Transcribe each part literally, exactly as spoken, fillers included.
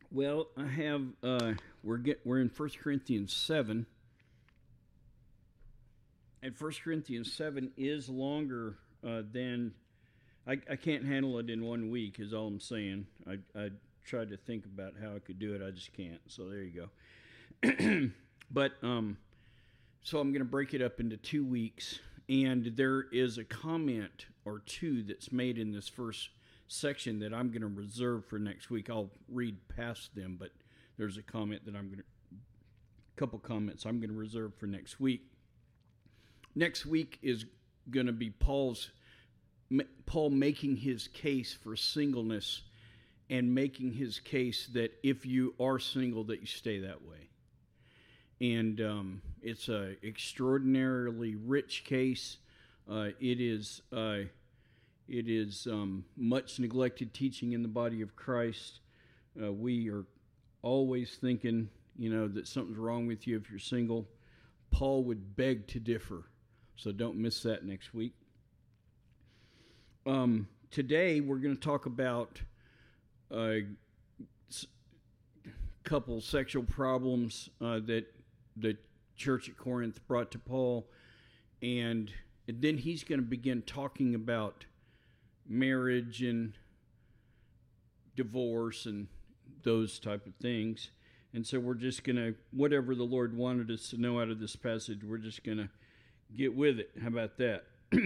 Well, I have uh, we're get we're in First Corinthians seven, and First Corinthians seven is longer uh, than I, I can't handle it in one week. Is all I'm saying. I I tried to think about how I could do it. I just can't. So there you go. but um, so I'm going to break it up into two weeks, and there is a comment or two that's made in this first section that I'm going to reserve for next week. I'll read past them, but there's a comment that I'm going to, a couple comments I'm going to reserve for next week. Next week is going to be Paul's, Paul making his case for singleness and making his case that if you are single, that you stay that way. And um, it's a extraordinarily rich case. Uh, it is, uh, It is um, much neglected teaching in the body of Christ. Uh, we are always thinking, you know, that something's wrong with you if you're single. Paul would beg to differ, so don't miss that next week. Um, today we're going to talk about a couple sexual problems uh, that the church at Corinth brought to Paul, and, and then he's going to begin talking about marriage and divorce and those type of things. And so we're just going to, whatever the Lord wanted us to know out of this passage, we're just going to get with it. How about that?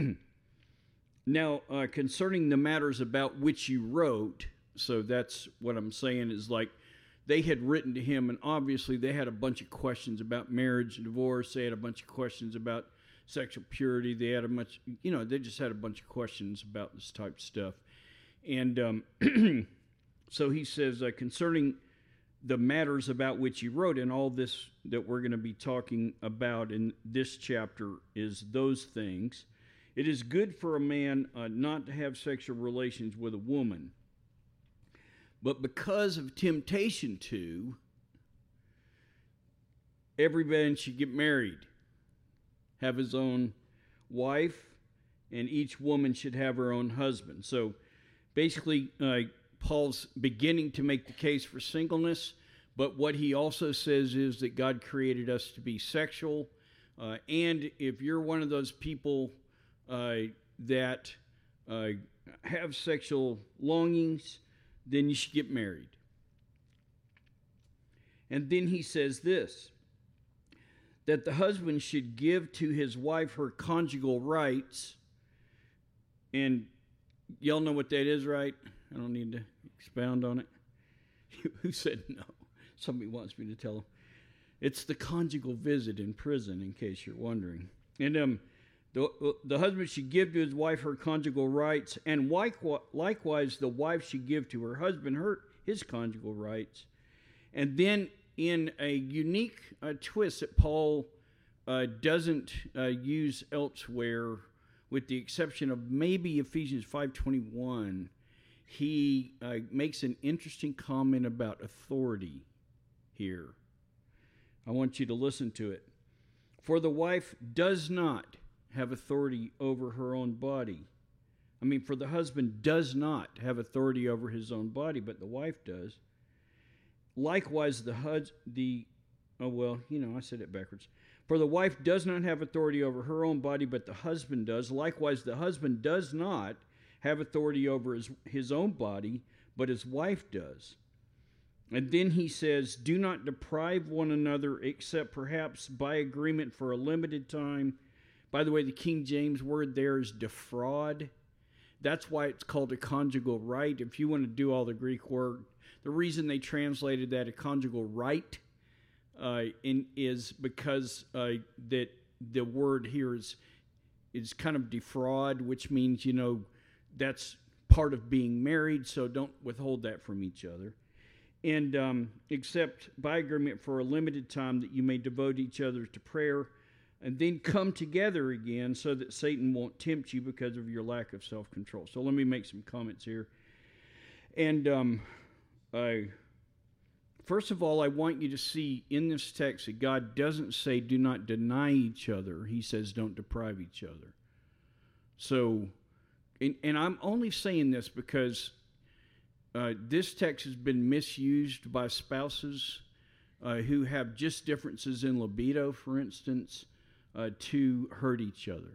Now, uh, concerning the matters about which you wrote, so that's what I'm saying is like they had written to him, and obviously they had a bunch of questions about marriage and divorce. They had a bunch of questions about sexual purity. They had a much, you know, they just had a bunch of questions about this type of stuff. And um, so he says, uh, concerning the matters about which he wrote, and all this that we're going to be talking about in this chapter is those things. It is good for a man uh, not to have sexual relations with a woman, but because of temptation to, every man should get married, have his own wife, and each woman should have her own husband. So basically, uh, Paul's beginning to make the case for singleness, but what he also says is that God created us to be sexual, uh, and if you're one of those people uh, that uh, have sexual longings, then you should get married. And then he says this, that the husband should give to his wife her conjugal rights. And y'all know what that is, right? I don't need to expound on it. Who said no? Somebody wants me to tell them. It's the conjugal visit in prison, in case you're wondering. And um, the, the husband should give to his wife her conjugal rights, and likewise the wife should give to her husband her his conjugal rights. And then in a unique uh, twist that Paul uh, doesn't uh, use elsewhere, with the exception of maybe Ephesians five twenty-one, he uh, makes an interesting comment about authority here. I want you to listen to it. For the wife does not have authority over her own body. I mean, for the husband does not have authority over his own body, but the wife does. Likewise, the hus- the oh well, you know, I said it backwards. For the wife does not have authority over her own body, but the husband does. Likewise, the husband does not have authority over his, his own body, but his wife does. And then he says, do not deprive one another, except perhaps by agreement for a limited time. By the way, the King James word there is defraud. That's why it's called a conjugal right. If you want to do all the Greek word, the reason they translated that a conjugal right uh, in, is because uh, that the word here is is kind of defraud, which means, you know, that's part of being married, so don't withhold that from each other. And um, except by agreement for a limited time that you may devote each other to prayer, and then come together again so that Satan won't tempt you because of your lack of self-control. So let me make some comments here. And um, I, first of all, I want you to see in this text that God doesn't say do not deny each other. He says don't deprive each other. So, and, and I'm only saying this because uh, this text has been misused by spouses uh, who have just differences in libido, for instance, uh, to hurt each other.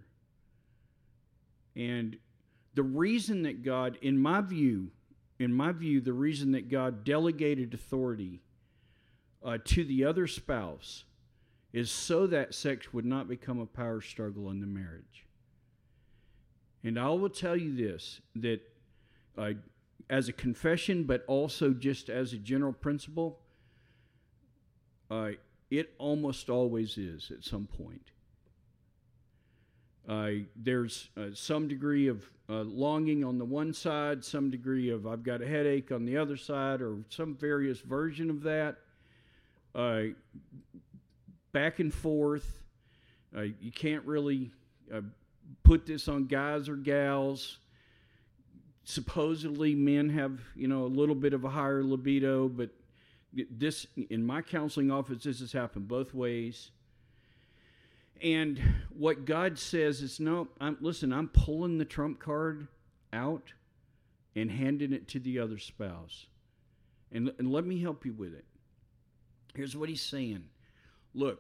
And the reason that God, in my view, in my view, the reason that God delegated authority uh, to the other spouse is so that sex would not become a power struggle in the marriage. And I will tell you this, that uh, as a confession, but also just as a general principle, uh, it almost always is at some point. Uh, there's uh, some degree of uh, longing on the one side, some degree of I've got a headache on the other side, or some various version of that. Uh, back and forth. Uh, you can't really uh, put this on guys or gals. Supposedly men have, you know, a little bit of a higher libido, but this, in my counseling office, this has happened both ways. And what God says is, no, I'm, listen, I'm pulling the trump card out and handing it to the other spouse. And, and let me help you with it. Here's what he's saying. Look,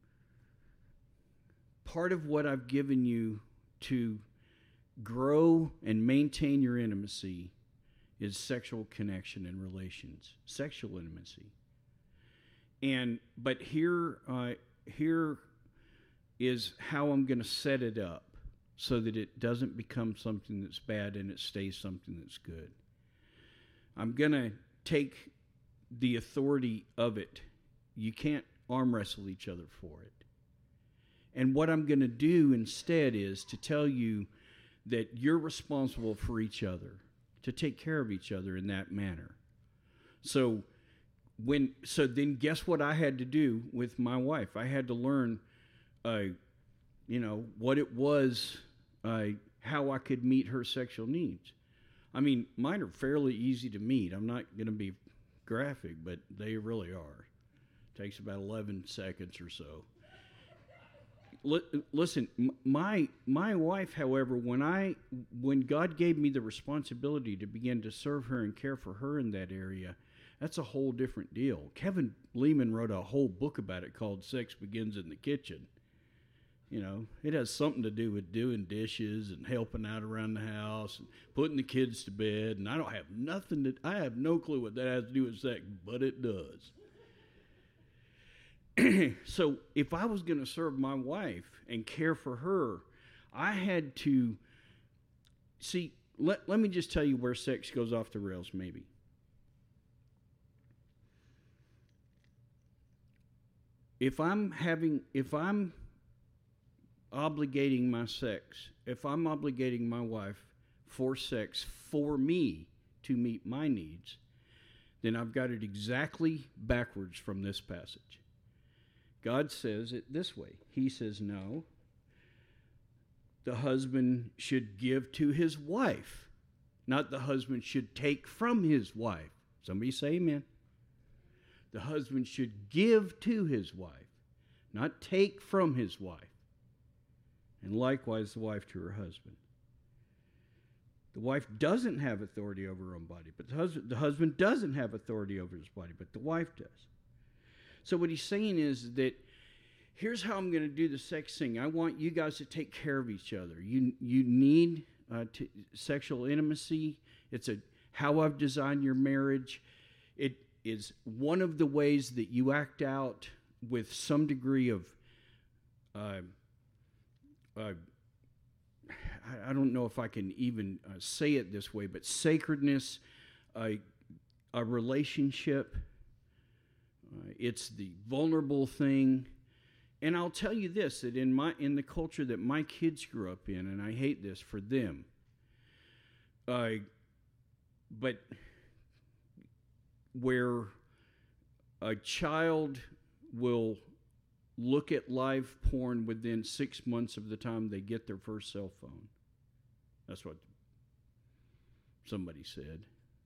part of what I've given you to grow and maintain your intimacy is sexual connection and relations, sexual intimacy. And but here, uh, here is how I'm going to set it up so that it doesn't become something that's bad and it stays something that's good. I'm going to take the authority of it. You can't arm wrestle each other for it. And what I'm going to do instead is to tell you that you're responsible for each other, to take care of each other in that manner. So when so then guess what I had to do with my wife? I had to learn uh, you know, what it was, uh, how I could meet her sexual needs. I mean, mine are fairly easy to meet. I'm not going to be graphic, but they really are. Takes about eleven seconds or so. L- listen, my my wife, however, when I when God gave me the responsibility to begin to serve her and care for her in that area, that's a whole different deal. Kevin Lehman wrote a whole book about it called Sex Begins in the Kitchen. You know, it has something to do with doing dishes and helping out around the house and putting the kids to bed. And I don't have nothing to, I have no clue what that has to do with sex, but it does. So if I was going to serve my wife and care for her, I had to, see, let, let me just tell you where sex goes off the rails maybe. If I'm having, if I'm obligating my sex, if I'm obligating my wife for sex for me to meet my needs, then I've got it exactly backwards from this passage. God says it this way. He says, no, the husband should give to his wife, not the husband should take from his wife. Somebody say amen. The husband should give to his wife, not take from his wife. And likewise, the wife to her husband. The wife doesn't have authority over her own body, but the husband, the husband doesn't have authority over his body, but the wife does. So what he's saying is that here's how I'm going to do the sex thing. I want you guys to take care of each other. You you need uh, to, sexual intimacy. It's a how I've designed your marriage. It is one of the ways that you act out with some degree of uh, uh, I don't know if I can even uh, say it this way, but sacredness, uh, a relationship. Uh, it's the vulnerable thing. And I'll tell you this, that in my in the culture that my kids grew up in, and I hate this for them, uh, but where a child will look at live porn within six months of the time they get their first cell phone. That's what somebody said.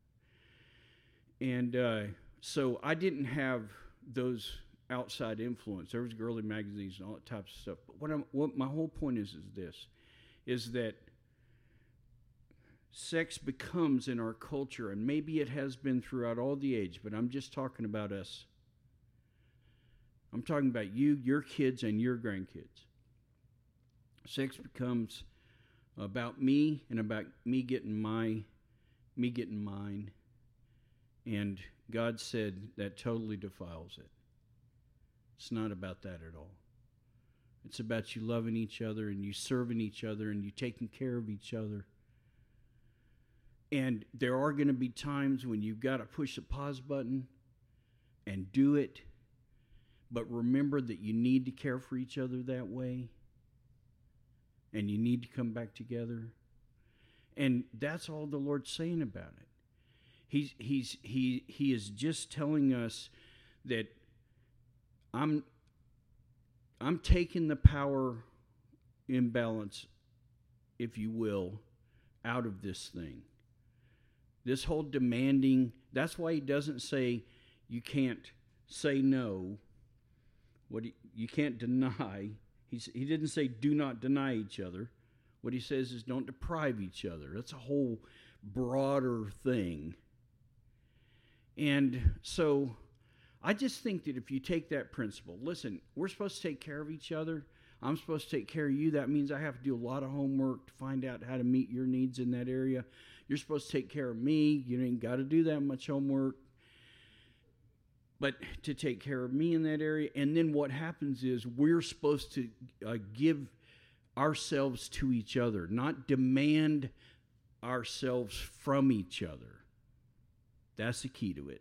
And uh, so I didn't have those outside influence. There was girly magazines and all that type of stuff. But what, I'm, what my whole point is is this, is that sex becomes in our culture, and maybe it has been throughout all the age, but I'm just talking about us. I'm talking about you, your kids, and your grandkids. Sex becomes about me and about me getting my, me getting mine. And God said that totally defiles it. It's not about that at all. It's about you loving each other and you serving each other and you taking care of each other. And there are going to be times when you've got to push the pause button and do it. But remember that you need to care for each other that way. And you need to come back together. And that's all the Lord's saying about it. He's, he's, he, he is just telling us that I'm, I'm taking the power imbalance, if you will, out of this thing. This whole demanding, that's why he doesn't say you can't say no. What he, you can't deny. He's, he didn't say do not deny each other. What he says is don't deprive each other. That's a whole broader thing. And so I just think that if you take that principle, listen, we're supposed to take care of each other. I'm supposed to take care of you. That means I have to do a lot of homework to find out how to meet your needs in that area. You're supposed to take care of me. You ain't got to do that much homework. But to take care of me in that area. And then what happens is we're supposed to uh, give ourselves to each other, not demand ourselves from each other. That's the key to it.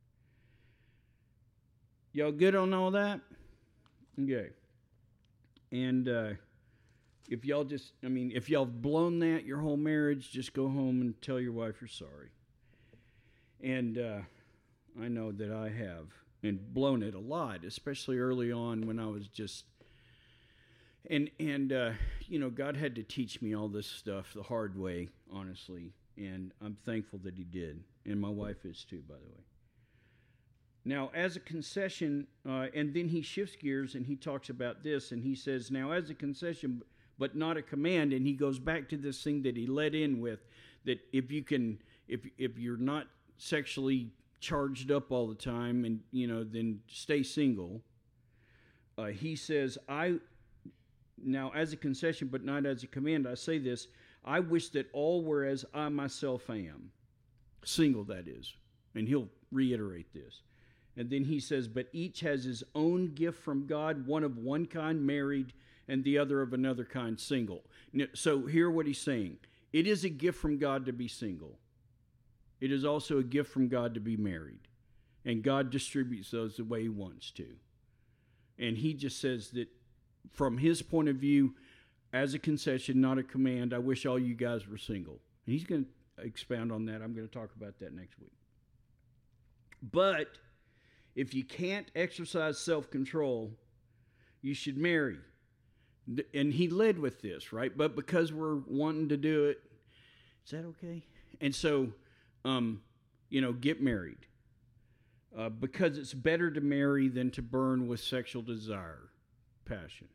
Y'all good on all that? Okay. And uh, if y'all just, I mean, if y'all have blown that your whole marriage, just go home and tell your wife you're sorry. And uh, I know that I have, and blown it a lot, especially early on when I was just, and, and uh, you know, God had to teach me all this stuff the hard way, honestly. And I'm thankful that he did. And my wife is too, by the way. Now, as a concession, uh, and then he shifts gears and he talks about this, and he says, now as a concession, but not a command, and he goes back to this thing that he led in with, that if you can, if if you're not sexually charged up all the time, and, you know, then stay single. Uh, he says, I, now as a concession, but not as a command, I say this, I wish that all were as I myself am. Single, that is. And he'll reiterate this. And then he says, but each has his own gift from God, one of one kind married, and the other of another kind single. So hear what he's saying. It is a gift from God to be single. It is also a gift from God to be married. And God distributes those the way he wants to. And he just says that from his point of view, as a concession, not a command, I wish all you guys were single. And he's going to expound on that. I'm going to talk about that next week. But if you can't exercise self-control, you should marry. And he led with this, right? But because we're wanting to do it, is that okay? And so, um, you know, get married. Uh, because it's better to marry than to burn with sexual desire, passion.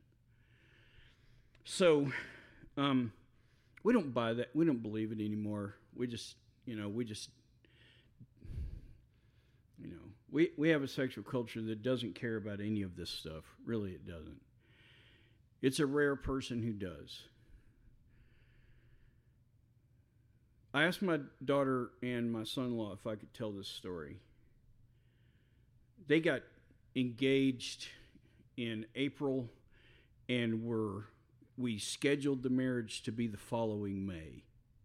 So, um, we don't buy that. We don't believe it anymore. We just, you know, we just, you know, we, we have a sexual culture that doesn't care about any of this stuff. Really, it doesn't. It's a rare person who does. I asked my daughter and my son-in-law if I could tell this story. They got engaged in April, and were we scheduled the marriage to be the following May.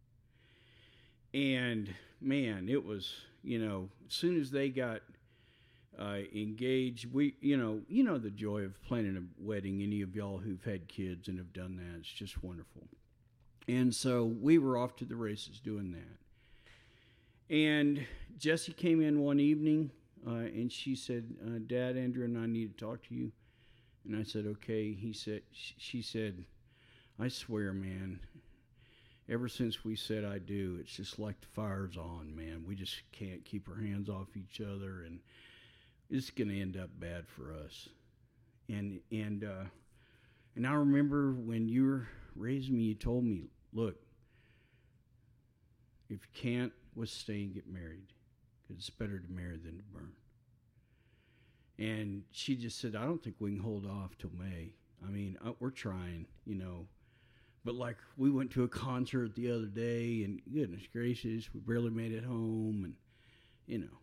And man, it was, you know, as soon as they got uh, engaged, we, you know, you know the joy of planning a wedding. Any of y'all who've had kids and have done that, it's just wonderful. And so we were off to the races doing that. And Jessie came in one evening, uh, and she said, uh, Dad, Andrew and I need to talk to you. And I said, okay. He said, she said, I swear, man, ever since we said I do, it's just like the fire's on, man. We just can't keep our hands off each other, and it's going to end up bad for us. And and uh, and I remember when you were raising me, you told me, look, If you can't withstand, get married. Because it's better to marry than to burn. And she just said, I don't think we can hold off till May. I mean, uh, we're trying, you know. But, like, we went to a concert the other day, and goodness gracious, we barely made it home, and, you know.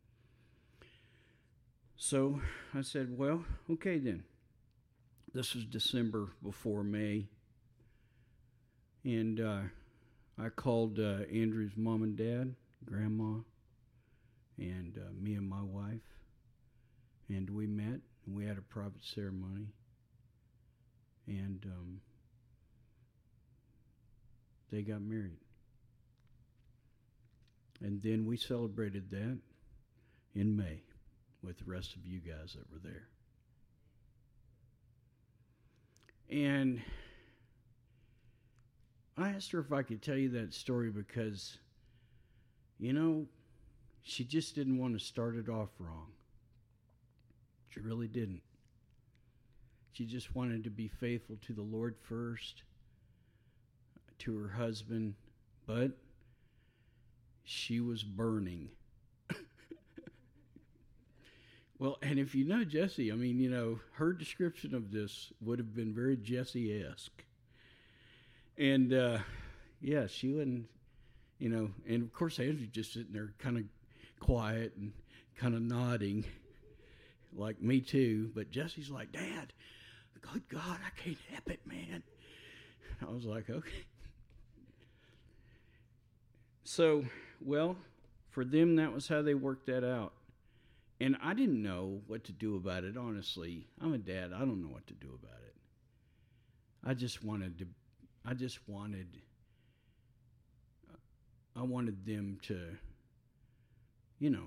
So I said, well, okay then. This was December before May. And uh, I called uh, Andrew's mom and dad, grandma, and uh, me and my wife. And we met, and we had a private ceremony. And um, they got married. And then we celebrated that in May with the rest of you guys that were there. And I asked her if I could tell you that story because, you know, she just didn't want to start it off wrong. She really didn't. She just wanted to be faithful to the Lord first, to her husband, but she was burning. Well, and if you know Jessie, I mean, you know, her description of this would have been very Jessie-esque. And, uh, yeah, she wouldn't, you know, and of course Andrew's just sitting there kind of quiet and kind of nodding, like me too. But Jessie's like, Dad, good God, I can't help it, man. I was like, okay. So, well, for them, that was how they worked that out. And I didn't know what to do about it, honestly. I'm a dad. I don't know what to do about it. I just wanted to, I just wanted, I wanted them to, you know,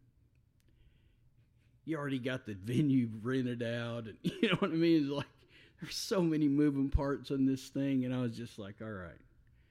you already got the venue rented out. And you know what I mean? It's like, there's so many moving parts on this thing. And I was just like, all right.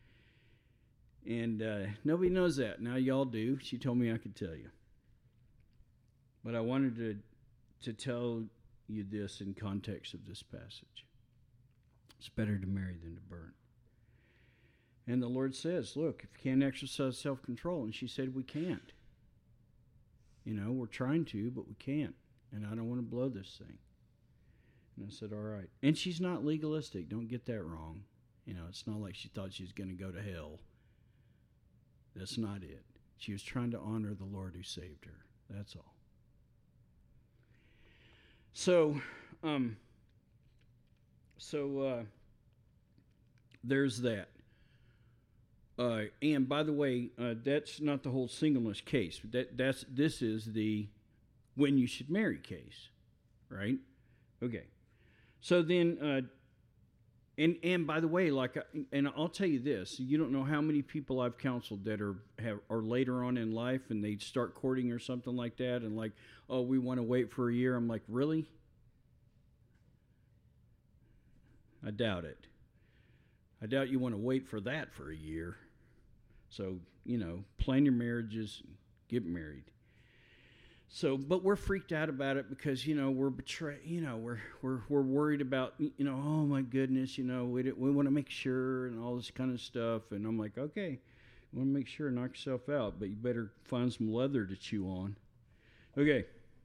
And uh, nobody knows that. Now y'all do. She told me I could tell you. But I wanted to to tell you this in context of this passage. It's better to marry than to burn. And the Lord says, look, if you can't exercise self-control, and she said we can't. You know, we're trying to, but we can't. And I don't want to blow this thing. And I said, all right. And she's not legalistic. Don't get that wrong. You know, it's not like she thought she was going to go to hell. That's not it. She was trying to honor the Lord who saved her. That's all. So, um, so uh, there's that. Uh, and by the way, uh, that's not the whole singleness case. That that's this is the when you should marry case, right? Okay. So then, uh, and and by the way, like, and I'll tell you this: you don't know how many people I've counseled that are have are later on in life and they start courting or something like that, and like, oh, we want to wait for a year. I'm like, really? I doubt it. I doubt you want to wait for that for a year. So, you know, plan your marriages, get married. So, but we're freaked out about it because, you know, we're betrayed, you know, we're, we're, we're worried about, you know, oh my goodness, you know, we, we want to make sure and all this kind of stuff. And I'm like, okay, you want to make sure, knock yourself out, but you better find some leather to chew on. Okay.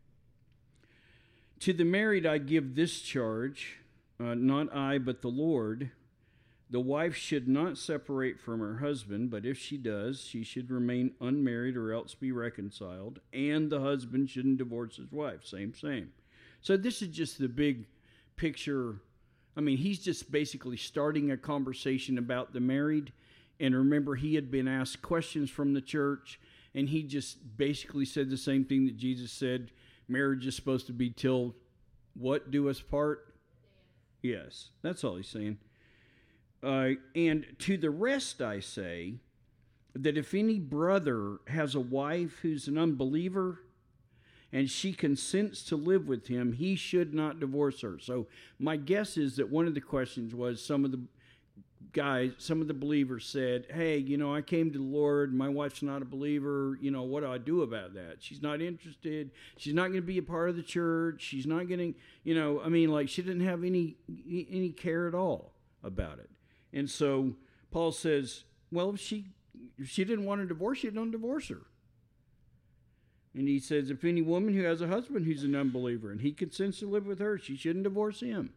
To the married, I give this charge, uh, not I, but the Lord. The wife should not separate from her husband, but if she does, she should remain unmarried or else be reconciled, and the husband shouldn't divorce his wife. Same, same. So this is just the big picture. I mean, he's just basically starting a conversation about the married, and remember, he had been asked questions from the church, and he just basically said the same thing that Jesus said. Marriage is supposed to be till what do us part? Yes, that's all he's saying. Uh, and to the rest I say that if any brother has a wife who's an unbeliever and she consents to live with him, he should not divorce her. So my guess is that one of the questions was some of the guys, some of the believers said, hey, you know, I came to the Lord, my wife's not a believer, you know, what do I do about that? She's not interested, she's not going to be a part of the church, she's not getting, you know, I mean, like she didn't have any any care at all about it. And so Paul says, well, if she, if she didn't want a divorce, you don't divorce her. And he says, if any woman who has a husband who's an unbeliever and he consents to live with her, she shouldn't divorce him.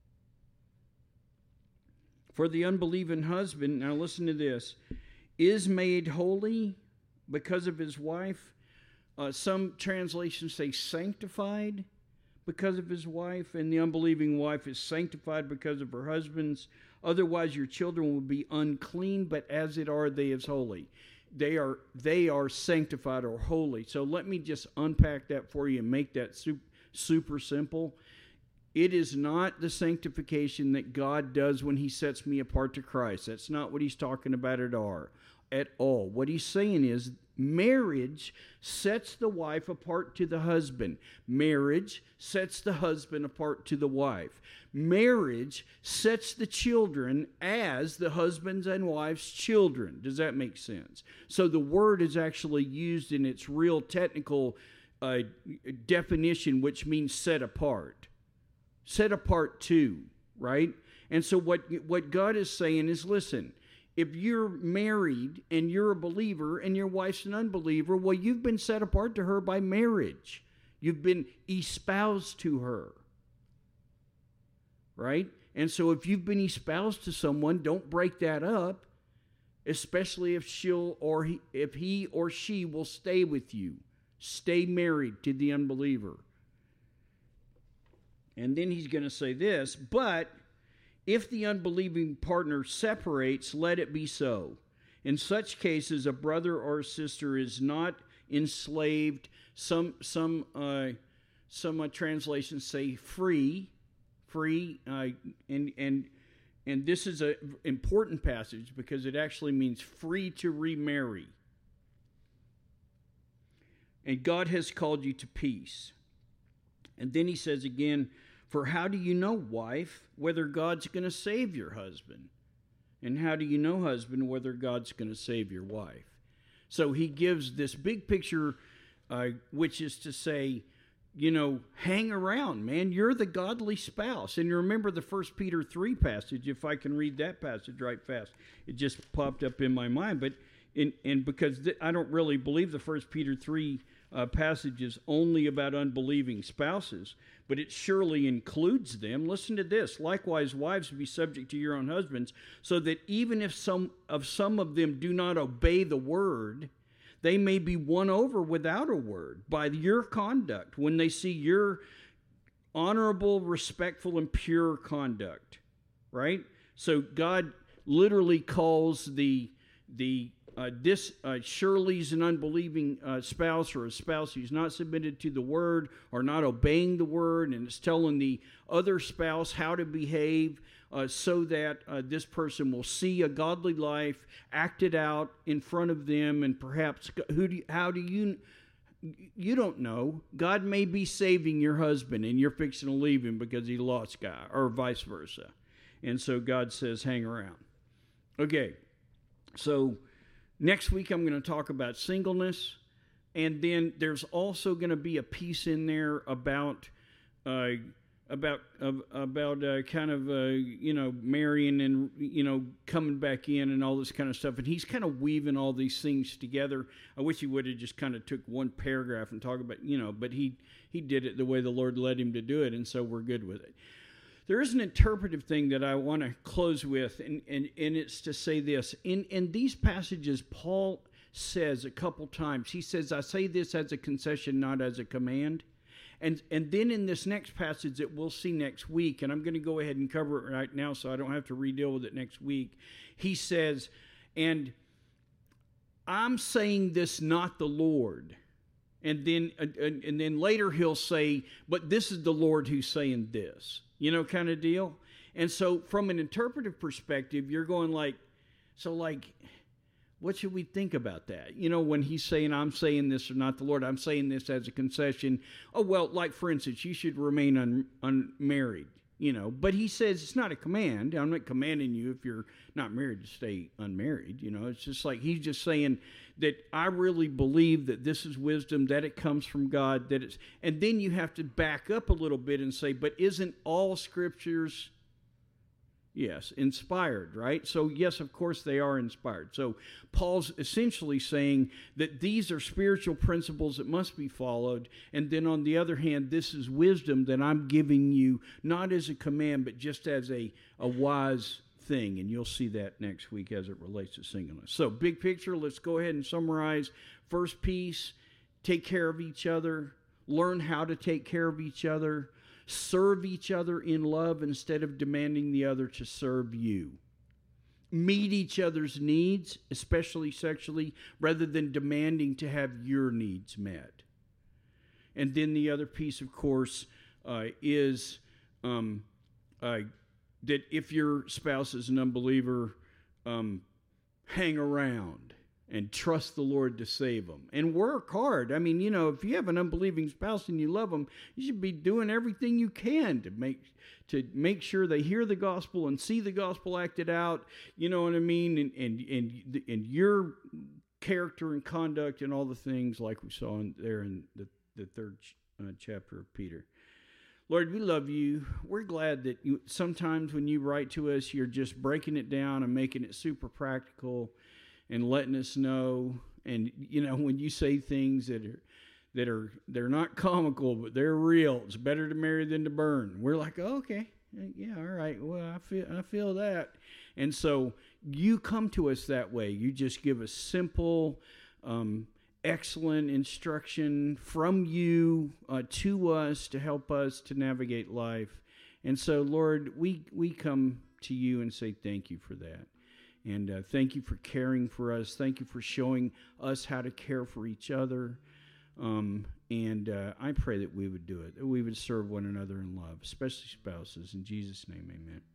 For the unbelieving husband, now listen to this, is made holy because of his wife. Uh, some translations say sanctified because of his wife, and the unbelieving wife is sanctified because of her husband's. Otherwise, your children will be unclean, but as it are, they is holy. They are they are sanctified or holy. So let me just unpack that for you and make that super, super simple. It is not the sanctification that God does when he sets me apart to Christ. That's not what he's talking about at all. At all. What he's saying is marriage sets the wife apart to the husband. Marriage sets the husband apart to the wife. Marriage sets the children as the husband's and wife's children. Does that make sense? So the word is actually used in its real technical uh, definition, which means set apart. Set apart to, right? And so what, what God is saying is, listen, if you're married and you're a believer and your wife's an unbeliever, well, you've been set apart to her by marriage. You've been espoused to her, right? And so if you've been espoused to someone, don't break that up, especially if she'll or he, if he or she will stay with you. Stay married to the unbeliever. And then he's going to say this, but if the unbelieving partner separates, let it be so. In such cases, a brother or a sister is not enslaved. Some some uh, some uh, translations say free, free, uh, and and and this is an important passage because it actually means free to remarry. And God has called you to peace. And then he says again, for how do you know, wife, whether God's going to save your husband? And how do you know, husband, whether God's going to save your wife? So he gives this big picture, uh, which is to say, you know, hang around, man. You're the godly spouse. And you remember the First Peter three passage, if I can read that passage right fast. It just popped up in my mind. But in, and because th- I don't really believe the First Peter three uh, passage is only about unbelieving spouses, but it surely includes them. Listen to this. Likewise, wives, be subject to your own husbands, so that even if some of some of them do not obey the word, they may be won over without a word by your conduct when they see your honorable, respectful, and pure conduct. Right? So God literally calls the the Uh, this uh, Shirley's an unbelieving uh, spouse or a spouse who's not submitted to the word or not obeying the word, and it's telling the other spouse how to behave uh, so that uh, this person will see a godly life acted out in front of them, and perhaps who do you, how do you you don't know. God may be saving your husband and you're fixing to leave him because he lost God, or vice versa. And so God says, hang around. Okay, so next week, I'm going to talk about singleness, and then there's also going to be a piece in there about uh, about uh, about uh, kind of uh, you know marrying and you know coming back in and all this kind of stuff. And he's kind of weaving all these things together. I wish he would have just kind of took one paragraph and talk about you know, but he he did it the way the Lord led him to do it, and so we're good with it. There is an interpretive thing that I want to close with, and, and, and it's to say this. In, in these passages, Paul says a couple times, he says, I say this as a concession, not as a command. And, and then in this next passage that we'll see next week, and I'm going to go ahead and cover it right now so I don't have to re-deal with it next week, he says, and I'm saying this not the Lord. And then, and, and then later he'll say, but this is the Lord who's saying this. You know, kind of deal. And so from an interpretive perspective, you're going like, so like, what should we think about that? You know, when he's saying, I'm saying this or not the Lord, I'm saying this as a concession. Oh, well, like, for instance, you should remain un, unmarried, you know. But he says it's not a command. I'm not commanding you if you're not married to stay unmarried. You know, it's just like he's just saying that I really believe that this is wisdom, that it comes from God, that it's, and then you have to back up a little bit and say, but isn't all scriptures Yes, inspired, right? So, yes, of course, they are inspired. So, Paul's essentially saying that these are spiritual principles that must be followed. And then, on the other hand, this is wisdom that I'm giving you, not as a command, but just as a, a wise thing. And you'll see that next week as it relates to singleness. So, big picture, let's go ahead and summarize. First piece, take care of each other. Learn how to take care of each other. Serve each other in love instead of demanding the other to serve you. Meet each other's needs, especially sexually, rather than demanding to have your needs met. And then the other piece, of course, uh, is um, uh, that if your spouse is an unbeliever, um, hang around and trust the Lord to save them. And work hard. I mean, you know, if you have an unbelieving spouse and you love them, you should be doing everything you can to make to make sure they hear the gospel and see the gospel acted out. You know what I mean? And and and, and your character and conduct and all the things like we saw in, there in the, the third uh, chapter of Peter. Lord, we love you. We're glad that you, sometimes when you write to us, you're just breaking it down and making it super practical and letting us know. And, you know, when you say things that are, that are, they're not comical, but they're real. It's better to marry than to burn. We're like, oh, okay, yeah, all right. Well, I feel, I feel that. And so you come to us that way. You just give us simple, um, excellent instruction from you uh, to us to help us to navigate life. And so, Lord, we, we come to you and say thank you for that. And uh, thank you for caring for us. Thank you for showing us how to care for each other. Um, and uh, I pray that we would do it, that we would serve one another in love, especially spouses. In Jesus' name, amen.